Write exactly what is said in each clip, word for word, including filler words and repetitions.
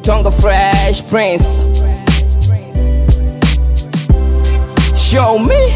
Tonga Fresh Prince. Show me.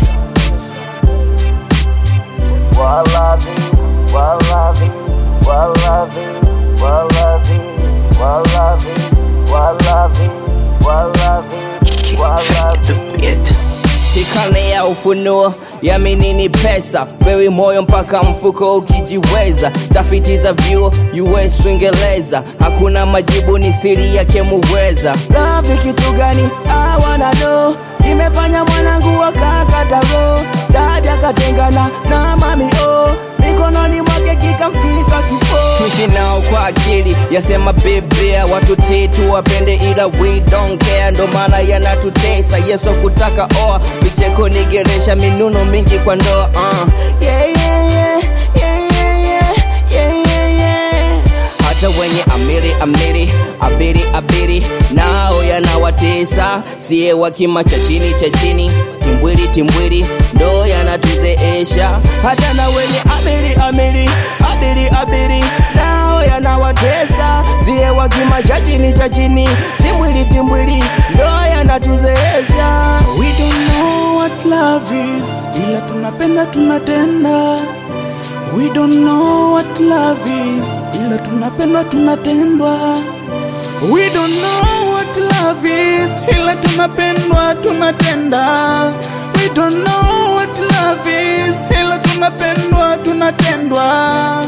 Wallaby, wallaby, wallaby, wallaby, wallaby, wallaby, wallaby, wallaby. Hikane ya ufunuo ya minini pesa, wewe moyo mpaka mfuko ukijiweza. Tafiti za vyuo U S Uingereza, hakuna majibu ni siri yake muweza. Love kitu gani? I wanna know. Kimefanya mwanangu wakakata roho, dada katengana na mami oh, mikononi mwake kikamfika kifo. Tuishi nao kwa akili, yasema Biblia, watu titu wapende ila we don't care, ndo maana yanatutesa. Yesu kutaka oa, vicheko nigeresha, minuno mingi kwa ndoa. uh. yeah, yeah, yeah, yeah, yeah, yeah, yeah, yeah. Hata wenye amiri amiri abiri abiri nao yanawatesa, siye wakima cha chini cha chini, timbwili timbwili ndo yanatuzeesha. Hata na wenye amiri amiri abiri abiri nao yanawatesa, siye wakima cha chini cha chini, timbwili timbwili ndo yanatuzeesha. We don't know what love is, ila tunapenda tunatenda. We don't know what love is, ila tunapenda tunatendwa. We don't know what love is, ila tunapendwa tunatenda. We don't know what love is, ila tunapendwa tunatendwa.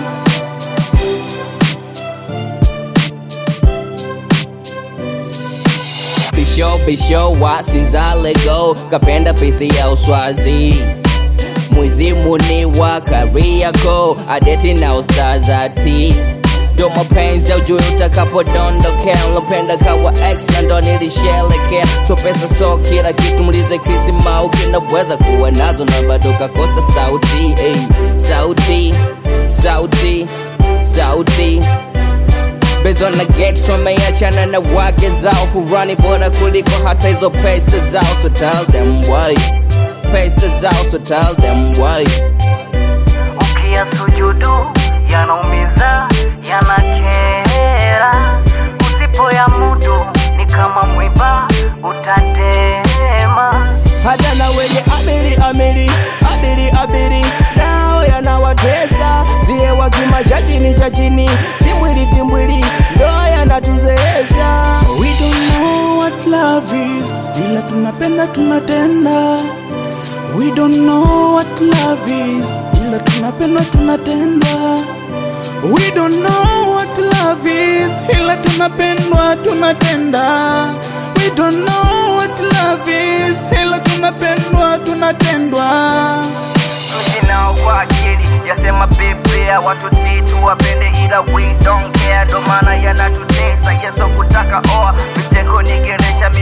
Bisho bisho wasinza lego, kapenda pisi ya uswazi. Mwizimu ni wa Kariako, adeti na ustazati. Ndo mapenzi ujue utakapodondokea, unapenda kawa ex na ndo nilishelekea. So pesa so kila kitu, mlize Chris Mau, kinaweza kuwa nazo na bado kakosa sauti. Hey, sauti, sauti, sauti. Bezo na get so meachana na wake zao, furani bora kuliko hata hizo pesta zao. So tell them why, pesta zao, so tell them why. Ukia sujudu, yanaumiza, yanakera. Usipo ya mudu, ni kama mwiba, utatema. Hata na wenye amiri amiri abiri abiri nao yanawatesa, siye wakima cha chini cha chini, timbwili timbwili ndo yanatuzeesha. We don't know what love is, ila tunapenda tunatenda. We don't know what love is, ila tunapenda tunatenda. We don't know what love is, ila tunapendwa tunatenda. We don't know what love is, ila tunapendwa tunatendwa. Tuishi nao kwa akili, yasema Biblia, watu titu wapende ila we don't care, ndo maana yanatutesa. Yesu kutaka oa, vicheko nigeresha.